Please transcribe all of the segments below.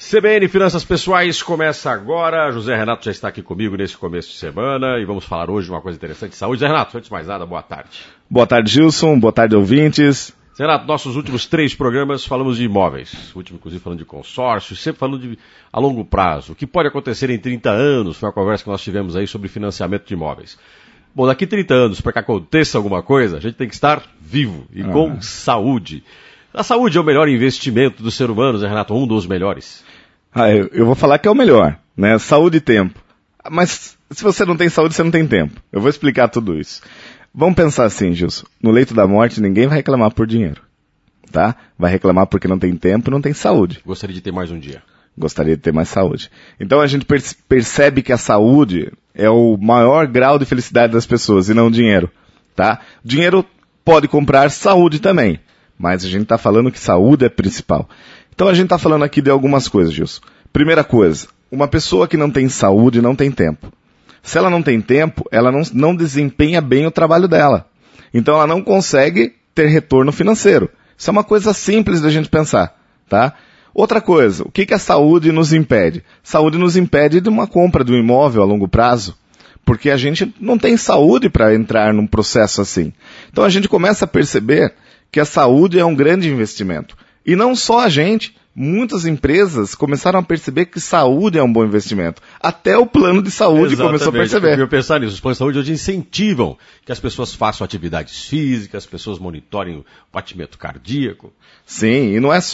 CBN Finanças Pessoais começa agora. José Renato já está aqui comigo nesse começo de semana e vamos falar hoje de uma coisa interessante. Saúde, Zé Renato. Antes de mais nada, boa tarde. Boa tarde, Gilson. Boa tarde, ouvintes. Zé Renato, nossos últimos 3 programas falamos de imóveis. O último, inclusive, falando de consórcios, sempre falando de a longo prazo. O que pode acontecer em 30 anos? Foi uma conversa que nós tivemos aí sobre financiamento de imóveis. Bom, daqui 30 anos, para que aconteça alguma coisa, a gente tem que estar vivo e com saúde. A saúde é o melhor investimento do ser humano, Zé Renato, um dos melhores. Eu vou falar que é o melhor, né? Saúde e tempo. Mas se você não tem saúde, você não tem tempo. Eu vou explicar tudo isso. Vamos pensar assim, Gilson. No leito da morte, ninguém vai reclamar por dinheiro, tá? Vai reclamar porque não tem tempo e não tem saúde. Gostaria de ter mais um dia. Gostaria de ter mais saúde. Então a gente percebe que a saúde é o maior grau de felicidade das pessoas e não o dinheiro, tá? Dinheiro pode comprar saúde também, mas a gente está falando que saúde é principal. Então a gente está falando aqui de algumas coisas, Gilson. Primeira coisa, uma pessoa que não tem saúde não tem tempo. Se ela não tem tempo, ela não desempenha bem o trabalho dela. Então ela não consegue ter retorno financeiro. Isso é uma coisa simples da gente pensar, tá? Outra coisa, o que a saúde nos impede? Saúde nos impede de uma compra de um imóvel a longo prazo, porque a gente não tem saúde para entrar num processo assim. Então a gente começa a perceber que a saúde é um grande investimento. E não só a gente, muitas empresas começaram a perceber que saúde é um bom investimento. Até o plano de saúde começou a perceber. Eu pensar nisso. Os planos de saúde hoje incentivam que as pessoas façam atividades físicas, as pessoas monitorem o batimento cardíaco. Sim, e não é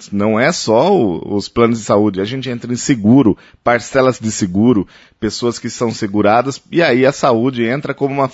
só os planos de saúde. A gente entra em seguro, parcelas de seguro, pessoas que são seguradas, e aí a saúde entra como uma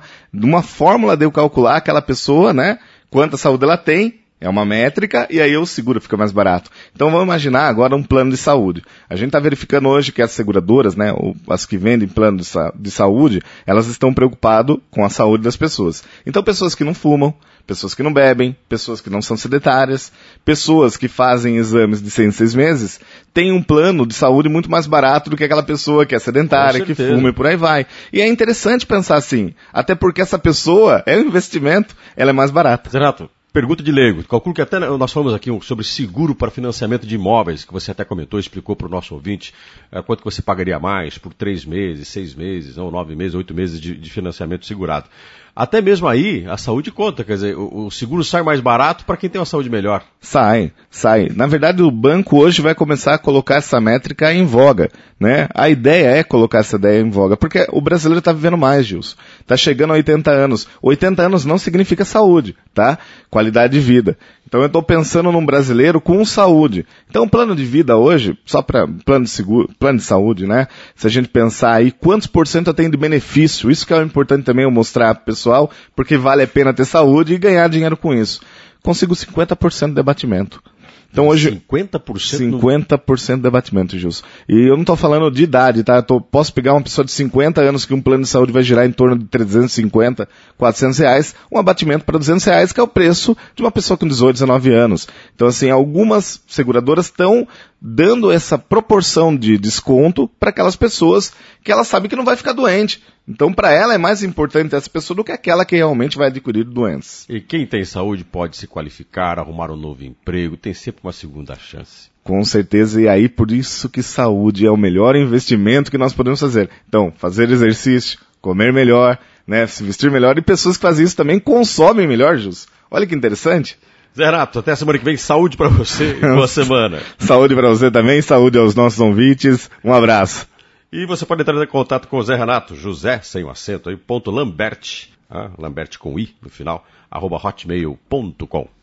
fórmula de eu calcular aquela pessoa, né? Quanta saúde ela tem. É uma métrica e aí o seguro fica mais barato. Então vamos imaginar agora um plano de saúde. A gente está verificando hoje que as seguradoras, né, as que vendem plano de saúde, elas estão preocupadas com a saúde das pessoas. Então pessoas que não fumam, pessoas que não bebem, pessoas que não são sedentárias, pessoas que fazem exames de 6 em 6 meses, têm um plano de saúde muito mais barato do que aquela pessoa que é sedentária, que fuma e por aí vai. E é interessante pensar assim, até porque essa pessoa é um investimento, ela é mais barata. Renato, pergunta de leigo. Calculo que até nós falamos aqui sobre seguro para financiamento de imóveis, que você até comentou, explicou para o nosso ouvinte quanto que você pagaria mais por 3 meses, 6 meses, ou 9 meses, 8 meses de financiamento segurado. Até mesmo aí, a saúde conta, quer dizer, o seguro sai mais barato para quem tem uma saúde melhor. Sai. Na verdade, o banco hoje vai começar a colocar essa métrica em voga, né? A ideia é colocar essa ideia em voga, porque o brasileiro está vivendo mais, Gilson. Está chegando a 80 anos. 80 anos não significa saúde, tá? Qualidade de vida. Então eu estou pensando num brasileiro com saúde. Então o plano de vida hoje, só para plano de saúde, né? Se a gente pensar aí, quantos % tem de benefício? Isso que é importante também eu mostrar pro pessoal, porque vale a pena ter saúde e ganhar dinheiro com isso. Consigo 50% de abatimento. Então hoje 50% de abatimento, Gilson. E eu não estou falando de idade, tá? Posso pegar uma pessoa de 50 anos que um plano de saúde vai girar em torno de 350, 400 reais, um abatimento para 200 reais, que é o preço de uma pessoa com 18, 19 anos. Então assim, algumas seguradoras estão dando essa proporção de desconto para aquelas pessoas que ela sabe que não vai ficar doente. Então, para ela é mais importante essa pessoa do que aquela que realmente vai adquirir doenças. E quem tem saúde pode se qualificar, arrumar um novo emprego, tem sempre uma segunda chance. Com certeza, e aí por isso que saúde é o melhor investimento que nós podemos fazer. Então, fazer exercício, comer melhor, né, se vestir melhor, e pessoas que fazem isso também consomem melhor, Jus. Olha que interessante. Zé Renato, até a semana que vem, saúde para você e boa semana. Saúde para você também, saúde aos nossos ouvintes, um abraço. E você pode entrar em contato com o Zé Renato, José, sem o acento aí, .Lambert, Lambert com I no final, @hotmail.com.